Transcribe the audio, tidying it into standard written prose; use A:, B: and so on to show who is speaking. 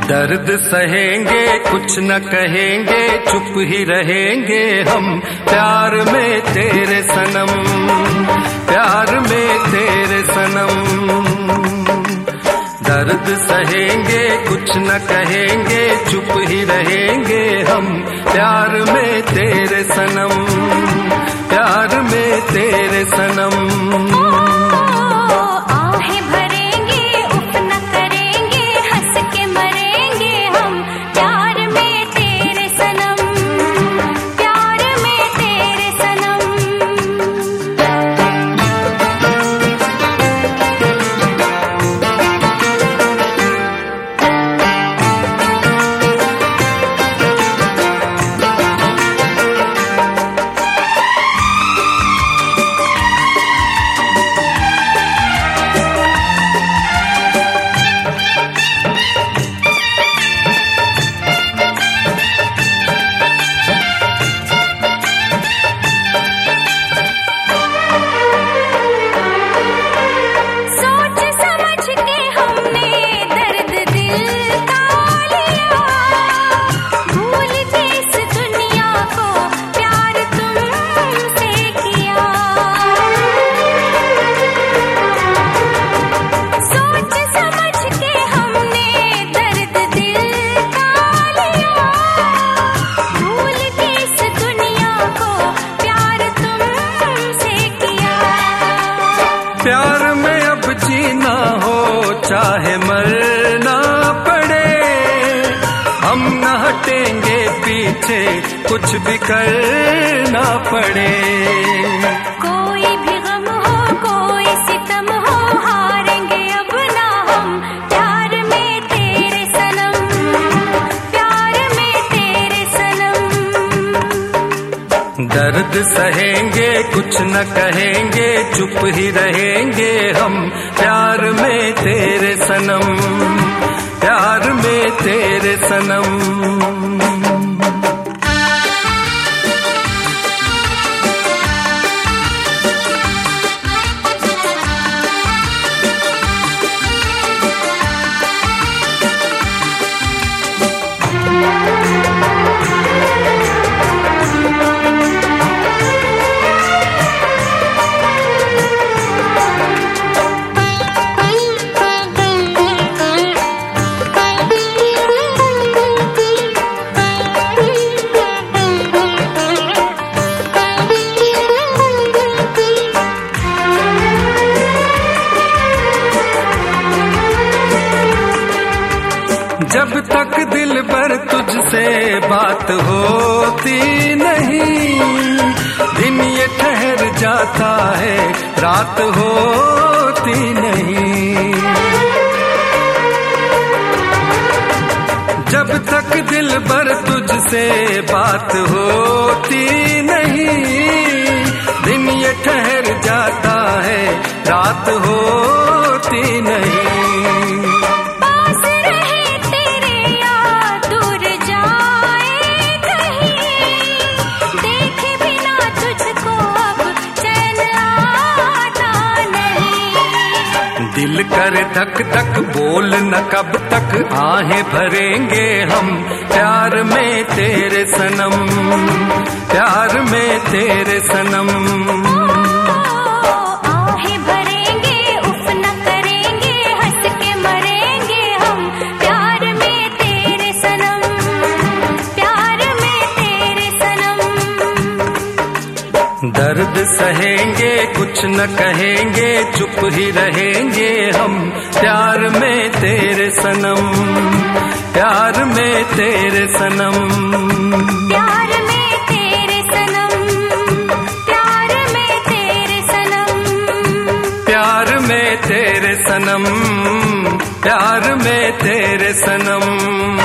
A: दर्द सहेंगे कुछ न कहेंगे, चुप ही रहेंगे हम प्यार में तेरे सनम, प्यार में तेरे सनम। दर्द सहेंगे कुछ न कहेंगे, चुप ही रहेंगे हम प्यार में तेरे सनम, प्यार में तेरे सनम। प्यार में अब जीना हो चाहे मरना पड़े, हम न हटेंगे पीछे कुछ भी करना पड़े।
B: कोई भी गम हो कोई सितम हो, हारेंगे अब ना हम प्यार में तेरे सनम, प्यार में तेरे सनम।
A: दर्द सहेंगे कुछ न कहेंगे, चुप ही रहेंगे हम प्यार में तेरे सनम, प्यार में तेरे सनम। जब तक दिल पर तुझसे बात होती नहीं, दिन ये ठहर जाता है रात होती नहीं। जब तक दिल पर तुझसे बात होती नहीं, दिन ये ठहर जाता है रात होती नहीं। दिल करे धक धक बोल न कब तक, आहें भरेंगे हम प्यार में तेरे सनम, प्यार में तेरे सनम।
B: आहें भरेंगे उफ न करेंगे, हंस के मरेंगे हम प्यार में तेरे सनम, प्यार में तेरे सनम।
A: दर्द सहेंगे कुछ न कहेंगे, चुप ही रहेंगे हम प्यार में तेरे सनम, प्यार में तेरे सनम,
B: प्यार में तेरे सनम, प्यार में तेरे सनम,
A: प्यार में तेरे सनम, प्यार में तेरे सनम।